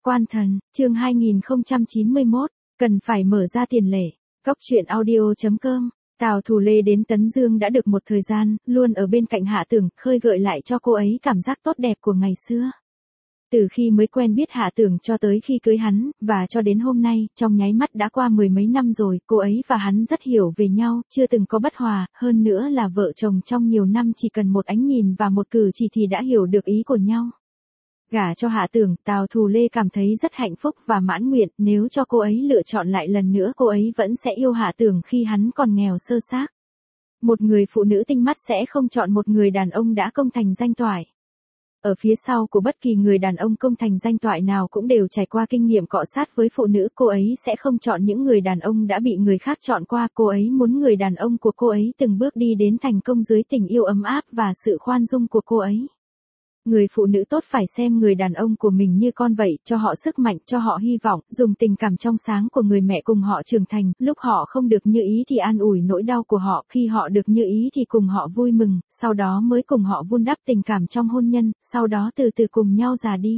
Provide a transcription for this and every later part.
Quan thần, chương 2091, cần phải mở ra tiền lẻ. Góc truyện audio.com. Tào Thù Lê đến Tấn Dương đã được một thời gian, luôn ở bên cạnh Hạ Tưởng, khơi gợi lại cho cô ấy cảm giác tốt đẹp của ngày xưa. Từ khi mới quen biết Hạ Tưởng cho tới khi cưới hắn, và cho đến hôm nay, trong nháy mắt đã qua mười mấy năm rồi, cô ấy và hắn rất hiểu về nhau, chưa từng có bất hòa, hơn nữa là vợ chồng trong nhiều năm chỉ cần một ánh nhìn và một cử chỉ thì đã hiểu được ý của nhau. Gả cho Hạ Tưởng, Tào Thù Lê cảm thấy rất hạnh phúc và mãn nguyện, nếu cho cô ấy lựa chọn lại lần nữa cô ấy vẫn sẽ yêu Hạ Tưởng khi hắn còn nghèo sơ xác. Một người phụ nữ tinh mắt sẽ không chọn một người đàn ông đã công thành danh toại. Ở phía sau của bất kỳ người đàn ông công thành danh toại nào cũng đều trải qua kinh nghiệm cọ sát với phụ nữ, cô ấy sẽ không chọn những người đàn ông đã bị người khác chọn qua, cô ấy muốn người đàn ông của cô ấy từng bước đi đến thành công dưới tình yêu ấm áp và sự khoan dung của cô ấy. Người phụ nữ tốt phải xem người đàn ông của mình như con vậy, cho họ sức mạnh, cho họ hy vọng, dùng tình cảm trong sáng của người mẹ cùng họ trưởng thành, lúc họ không được như ý thì an ủi nỗi đau của họ, khi họ được như ý thì cùng họ vui mừng, sau đó mới cùng họ vun đắp tình cảm trong hôn nhân, sau đó từ từ cùng nhau già đi.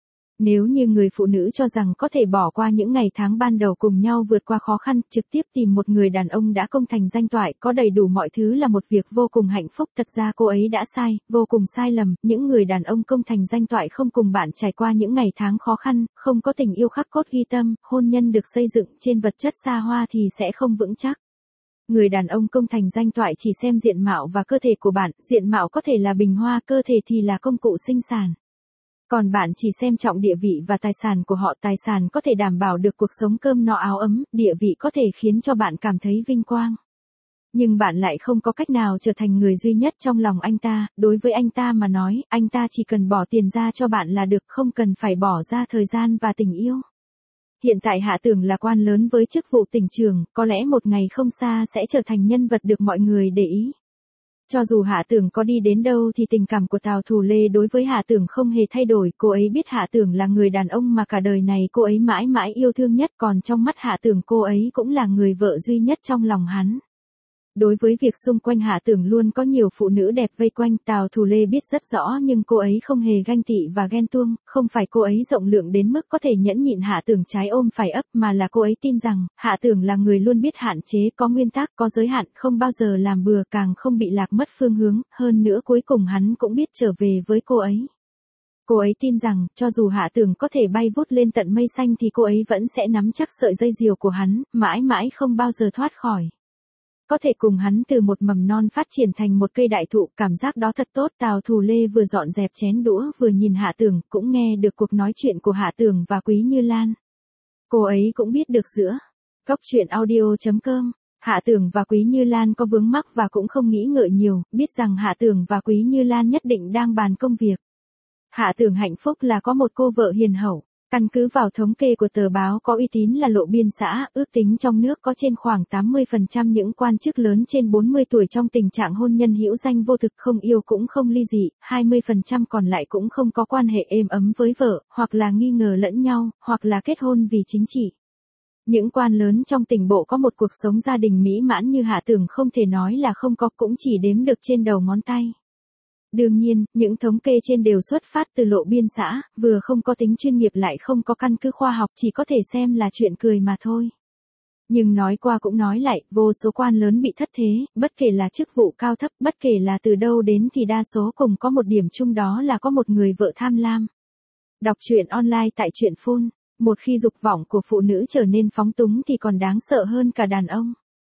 Nếu như người phụ nữ cho rằng có thể bỏ qua những ngày tháng ban đầu cùng nhau vượt qua khó khăn, trực tiếp tìm một người đàn ông đã công thành danh toại, có đầy đủ mọi thứ là một việc vô cùng hạnh phúc, thật ra cô ấy đã sai, vô cùng sai lầm, những người đàn ông công thành danh toại không cùng bạn trải qua những ngày tháng khó khăn, không có tình yêu khắc cốt ghi tâm, hôn nhân được xây dựng trên vật chất xa hoa thì sẽ không vững chắc. Người đàn ông công thành danh toại chỉ xem diện mạo và cơ thể của bạn, diện mạo có thể là bình hoa, cơ thể thì là công cụ sinh sản. Còn bạn chỉ xem trọng địa vị và tài sản của họ, tài sản có thể đảm bảo được cuộc sống cơm no áo ấm, địa vị có thể khiến cho bạn cảm thấy vinh quang. Nhưng bạn lại không có cách nào trở thành người duy nhất trong lòng anh ta, đối với anh ta mà nói, anh ta chỉ cần bỏ tiền ra cho bạn là được, không cần phải bỏ ra thời gian và tình yêu. Hiện tại Hạ Tưởng là quan lớn với chức vụ tỉnh trưởng, có lẽ một ngày không xa sẽ trở thành nhân vật được mọi người để ý. Cho dù Hạ Tưởng có đi đến đâu thì tình cảm của Tào Thù Lê đối với Hạ Tưởng không hề thay đổi, cô ấy biết Hạ Tưởng là người đàn ông mà cả đời này cô ấy mãi mãi yêu thương nhất, còn trong mắt Hạ Tưởng cô ấy cũng là người vợ duy nhất trong lòng hắn. Đối với việc xung quanh Hạ Tưởng luôn có nhiều phụ nữ đẹp vây quanh, Tào Thù Lê biết rất rõ nhưng cô ấy không hề ganh tị và ghen tuông, không phải cô ấy rộng lượng đến mức có thể nhẫn nhịn Hạ Tưởng trái ôm phải ấp, mà là cô ấy tin rằng, Hạ Tưởng là người luôn biết hạn chế, có nguyên tắc, có giới hạn, không bao giờ làm bừa, càng không bị lạc mất phương hướng, hơn nữa cuối cùng hắn cũng biết trở về với cô ấy. Cô ấy tin rằng, cho dù Hạ Tưởng có thể bay vút lên tận mây xanh thì cô ấy vẫn sẽ nắm chắc sợi dây diều của hắn, mãi mãi không bao giờ thoát khỏi. Có thể cùng hắn từ một mầm non phát triển thành một cây đại thụ, cảm giác đó thật tốt. Tào Thù Lê vừa dọn dẹp chén đũa vừa nhìn Hạ Tưởng, cũng nghe được cuộc nói chuyện của Hạ Tưởng và Quý Như Lan. Cô ấy cũng biết được giữa góc truyện audio.com, Hạ Tưởng và Quý Như Lan có vướng mắc và cũng không nghĩ ngợi nhiều, biết rằng Hạ Tưởng và Quý Như Lan nhất định đang bàn công việc. Hạ Tưởng hạnh phúc là có một cô vợ hiền hậu. Căn cứ vào thống kê của tờ báo có uy tín là Lộ Biên xã, ước tính trong nước có trên khoảng 80% những quan chức lớn trên 40 tuổi trong tình trạng hôn nhân hữu danh vô thực, không yêu cũng không ly dị, 20% còn lại cũng không có quan hệ êm ấm với vợ, hoặc là nghi ngờ lẫn nhau, hoặc là kết hôn vì chính trị. Những quan lớn trong tỉnh bộ có một cuộc sống gia đình mỹ mãn như Hạ Tưởng không thể nói là không có, cũng chỉ đếm được trên đầu ngón tay. Đương nhiên, những thống kê trên đều xuất phát từ Lộ Biên xã, vừa không có tính chuyên nghiệp lại không có căn cứ khoa học, chỉ có thể xem là chuyện cười mà thôi. Nhưng nói qua cũng nói lại, vô số quan lớn bị thất thế, bất kể là chức vụ cao thấp, bất kể là từ đâu đến thì đa số cùng có một điểm chung, đó là có một người vợ tham lam. Đọc truyện online tại truyện phone, một khi dục vọng của phụ nữ trở nên phóng túng thì còn đáng sợ hơn cả đàn ông.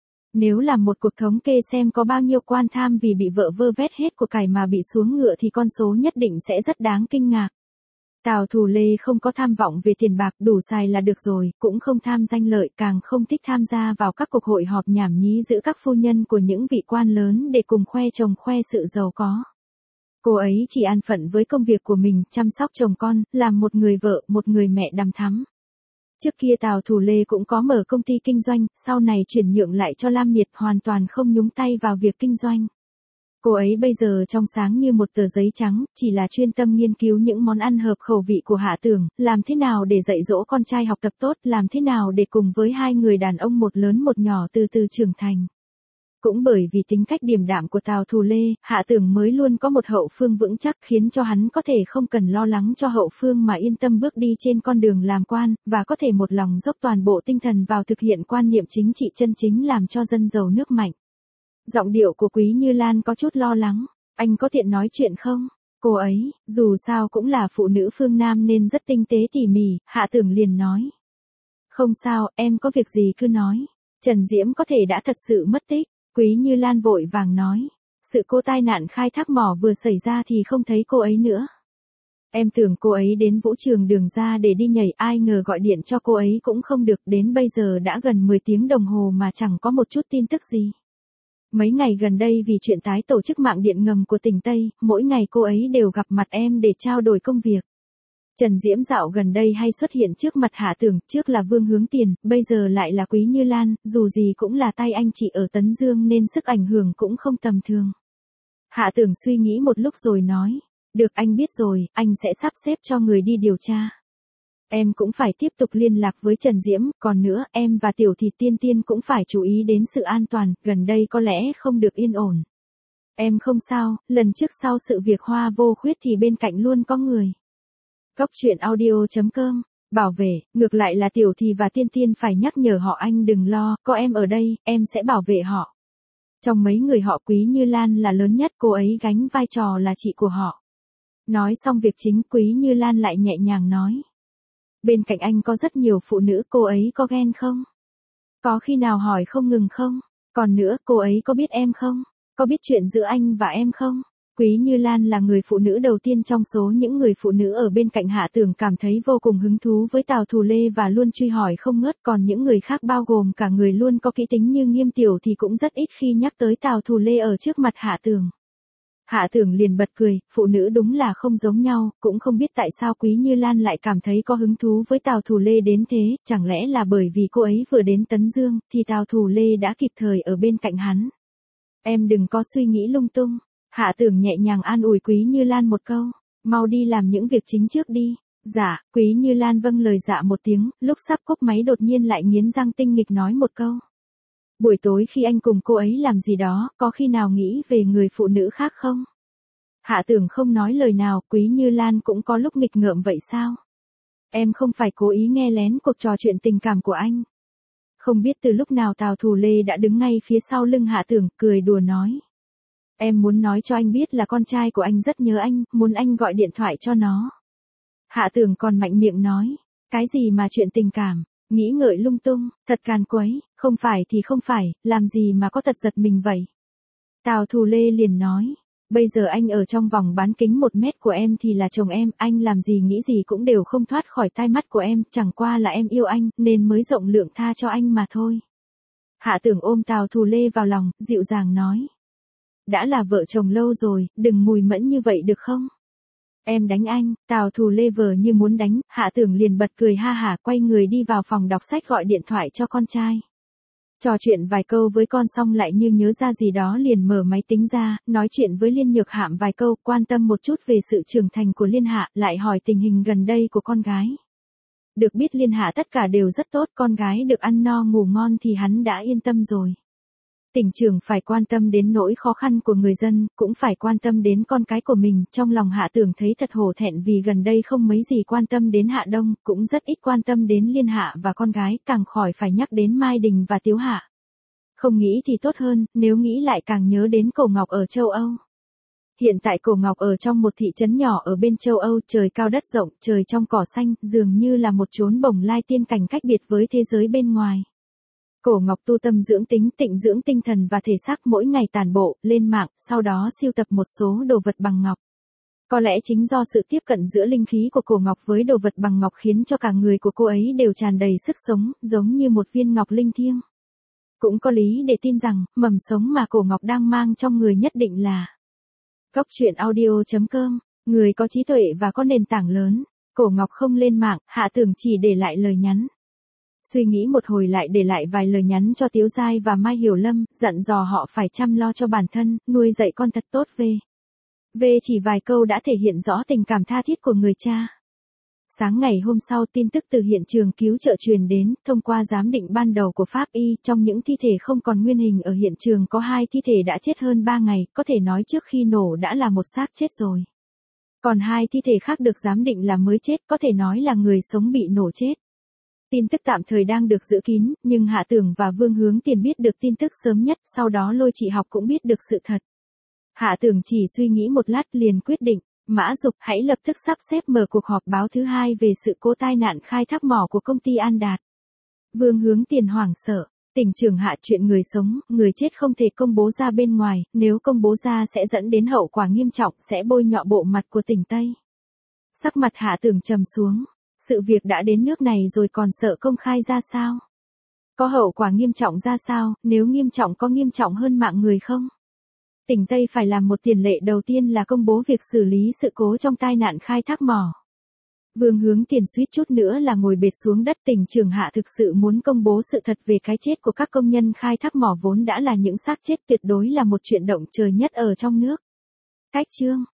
Nếu làm một cuộc thống kê xem có bao nhiêu quan tham vì bị vợ vơ vét hết của cải mà bị xuống ngựa thì con số nhất định sẽ rất đáng kinh ngạc. Tào Thù Lê không có tham vọng về tiền bạc, đủ xài là được rồi, cũng không tham danh lợi, càng không thích tham gia vào các cuộc hội họp nhảm nhí giữa các phu nhân của những vị quan lớn để cùng khoe chồng khoe sự giàu có. Cô ấy chỉ an phận với công việc của mình, chăm sóc chồng con, làm một người vợ, một người mẹ đằm thắm. Trước kia Tào Thù Lê cũng có mở công ty kinh doanh, sau này chuyển nhượng lại cho Lam Nhiệt, hoàn toàn không nhúng tay vào việc kinh doanh. Cô ấy bây giờ trong sáng như một tờ giấy trắng, chỉ là chuyên tâm nghiên cứu những món ăn hợp khẩu vị của Hạ Tưởng, làm thế nào để dạy dỗ con trai học tập tốt, làm thế nào để cùng với hai người đàn ông một lớn một nhỏ từ từ trưởng thành. Cũng bởi vì tính cách điềm đạm của Tào Thù Lê, Hạ Tưởng mới luôn có một hậu phương vững chắc khiến cho hắn có thể không cần lo lắng cho hậu phương mà yên tâm bước đi trên con đường làm quan, và có thể một lòng dốc toàn bộ tinh thần vào thực hiện quan niệm chính trị chân chính làm cho dân giàu nước mạnh. Giọng điệu của Quý Như Lan có chút lo lắng, anh có tiện nói chuyện không? Cô ấy, dù sao cũng là phụ nữ phương Nam nên rất tinh tế tỉ mỉ, Hạ Tưởng liền nói. Không sao, em có việc gì cứ nói. Trần Diễm có thể đã thật sự mất tích. Quý Như Lan vội vàng nói. Sự cô tai nạn khai thác mỏ vừa xảy ra thì không thấy cô ấy nữa. Em tưởng cô ấy đến vũ trường Đường ra để đi nhảy, ai ngờ gọi điện cho cô ấy cũng không được, đến bây giờ đã gần 10 tiếng đồng hồ mà chẳng có một chút tin tức gì. Mấy ngày gần đây vì chuyện tái tổ chức mạng điện ngầm của tỉnh Tây, mỗi ngày cô ấy đều gặp mặt em để trao đổi công việc. Trần Diễm dạo gần đây hay xuất hiện trước mặt Hạ Tưởng, trước là Vương Hướng Tiền, bây giờ lại là Quý Như Lan, dù gì cũng là tay anh chị ở Tấn Dương nên sức ảnh hưởng cũng không tầm thường. Hạ Tưởng suy nghĩ một lúc rồi nói, được anh biết rồi, anh sẽ sắp xếp cho người đi điều tra. Em cũng phải tiếp tục liên lạc với Trần Diễm, còn nữa, em và Tiểu Thị Tiên Tiên cũng phải chú ý đến sự an toàn, gần đây có lẽ không được yên ổn. Em không sao, lần trước sau sự việc Hoa Vô Khuyết thì bên cạnh luôn có người. Góc truyện audio.com, bảo vệ, ngược lại là Tiểu Thị và Tiên Tiên phải nhắc nhở họ anh đừng lo, có em ở đây, em sẽ bảo vệ họ. Trong mấy người họ Quý Như Lan là lớn nhất, cô ấy gánh vai trò là chị của họ. Nói xong việc chính, Quý Như Lan lại nhẹ nhàng nói. Bên cạnh anh có rất nhiều phụ nữ, cô ấy có ghen không? Có khi nào hỏi không ngừng không? Còn nữa, cô ấy có biết em không? Có biết chuyện giữa anh và em không? Quý Như Lan là người phụ nữ đầu tiên trong số những người phụ nữ ở bên cạnh Hạ Tưởng cảm thấy vô cùng hứng thú với Tào Thù Lê và luôn truy hỏi không ngớt, còn những người khác bao gồm cả người luôn có kỹ tính như Nghiêm Tiểu thì cũng rất ít khi nhắc tới Tào Thù Lê ở trước mặt Hạ Tưởng. Hạ Tưởng liền bật cười, phụ nữ đúng là không giống nhau, cũng không biết tại sao Quý Như Lan lại cảm thấy có hứng thú với Tào Thù Lê đến thế, chẳng lẽ là bởi vì cô ấy vừa đến Tấn Dương, thì Tào Thù Lê đã kịp thời ở bên cạnh hắn. Em đừng có suy nghĩ lung tung. Hạ Tưởng nhẹ nhàng an ủi Quý Như Lan một câu, mau đi làm những việc chính trước đi. Dạ, Quý Như Lan vâng lời dạ một tiếng, lúc sắp cúp máy đột nhiên lại nghiến răng tinh nghịch nói một câu. Buổi tối khi anh cùng cô ấy làm gì đó, có khi nào nghĩ về người phụ nữ khác không? Hạ Tưởng không nói lời nào, Quý Như Lan cũng có lúc nghịch ngợm vậy sao? Em không phải cố ý nghe lén cuộc trò chuyện tình cảm của anh. Không biết từ lúc nào Tào Thù Lê đã đứng ngay phía sau lưng Hạ Tưởng, cười đùa nói. Em muốn nói cho anh biết là con trai của anh rất nhớ anh, muốn anh gọi điện thoại cho nó. Hạ Tưởng còn mạnh miệng nói, cái gì mà chuyện tình cảm, nghĩ ngợi lung tung, thật càn quấy, không phải thì không phải, làm gì mà có tật giật mình vậy. Tào Thù Lê liền nói, bây giờ anh ở trong vòng bán kính 1 mét của em thì là chồng em, anh làm gì nghĩ gì cũng đều không thoát khỏi tai mắt của em, chẳng qua là em yêu anh, nên mới rộng lượng tha cho anh mà thôi. Hạ Tưởng ôm Tào Thù Lê vào lòng, dịu dàng nói. Đã là vợ chồng lâu rồi, đừng mùi mẫn như vậy được không? Em đánh anh, Tào Thù Lê vờ như muốn đánh, Hạ Tưởng liền bật cười ha hả, quay người đi vào phòng đọc sách gọi điện thoại cho con trai. Trò chuyện vài câu với con xong lại như nhớ ra gì đó liền mở máy tính ra, nói chuyện với Liên Nhược Hạm vài câu, quan tâm một chút về sự trưởng thành của Liên Hạ, lại hỏi tình hình gần đây của con gái. Được biết Liên Hạ tất cả đều rất tốt, con gái được ăn no ngủ ngon thì hắn đã yên tâm rồi. Tỉnh trưởng phải quan tâm đến nỗi khó khăn của người dân, cũng phải quan tâm đến con cái của mình, trong lòng Hạ Tưởng thấy thật hổ thẹn vì gần đây không mấy gì quan tâm đến Hạ Đông, cũng rất ít quan tâm đến Liên Hạ và con gái, càng khỏi phải nhắc đến Mai Đình và Tiếu Hạ. Không nghĩ thì tốt hơn, nếu nghĩ lại càng nhớ đến Cổ Ngọc ở châu Âu. Hiện tại Cổ Ngọc ở trong một thị trấn nhỏ ở bên châu Âu, trời cao đất rộng, trời trong cỏ xanh, dường như là một chốn bồng lai tiên cảnh cách biệt với thế giới bên ngoài. Cổ Ngọc tu tâm dưỡng tính, tịnh dưỡng tinh thần và thể xác, mỗi ngày tản bộ, lên mạng, sau đó sưu tập một số đồ vật bằng ngọc. Có lẽ chính do sự tiếp cận giữa linh khí của Cổ Ngọc với đồ vật bằng ngọc khiến cho cả người của cô ấy đều tràn đầy sức sống, giống như một viên ngọc linh thiêng. Cũng có lý để tin rằng, mầm sống mà Cổ Ngọc đang mang trong người nhất định là Góc truyện audio.com, người có trí tuệ và có nền tảng lớn. Cổ Ngọc không lên mạng, Hạ Tưởng chỉ để lại lời nhắn. Suy nghĩ một hồi lại để lại vài lời nhắn cho Tiếu Giai và Mai Hiểu Lâm, dặn dò họ phải chăm lo cho bản thân, nuôi dạy con thật tốt về. Về chỉ vài câu đã thể hiện rõ tình cảm tha thiết của người cha. Sáng ngày hôm sau tin tức từ hiện trường cứu trợ truyền đến, thông qua giám định ban đầu của pháp y, trong những thi thể không còn nguyên hình ở hiện trường có 2 thi thể đã chết hơn 3 ngày, có thể nói trước khi nổ đã là một xác chết rồi. Còn 2 thi thể khác được giám định là mới chết, có thể nói là người sống bị nổ chết. Tin tức tạm thời đang được giữ kín, nhưng Hạ Tưởng và Vương Hướng Tiền biết được tin tức sớm nhất, sau đó Lôi Trị Học cũng biết được sự thật. Hạ Tưởng chỉ suy nghĩ một lát liền quyết định, Mã Dục hãy lập tức sắp xếp mở cuộc họp báo thứ 2 về sự cố tai nạn khai thác mỏ của công ty An Đạt. Vương Hướng Tiền hoảng sợ, tỉnh trưởng Hạ, chuyện người sống, người chết không thể công bố ra bên ngoài, nếu công bố ra sẽ dẫn đến hậu quả nghiêm trọng, sẽ bôi nhọ bộ mặt của tỉnh Tây. Sắc mặt Hạ Tưởng trầm xuống, sự việc đã đến nước này rồi còn sợ công khai ra sao? Có hậu quả nghiêm trọng ra sao, nếu nghiêm trọng có nghiêm trọng hơn mạng người không? Tỉnh Tây phải làm một tiền lệ đầu tiên là công bố việc xử lý sự cố trong tai nạn khai thác mỏ. Vương Hướng Tiền suýt chút nữa là ngồi bệt xuống đất. Tỉnh trưởng Hạ thực sự muốn công bố sự thật về cái chết của các công nhân khai thác mỏ vốn đã là những xác chết, tuyệt đối là một chuyện động trời nhất ở trong nước. Cách chương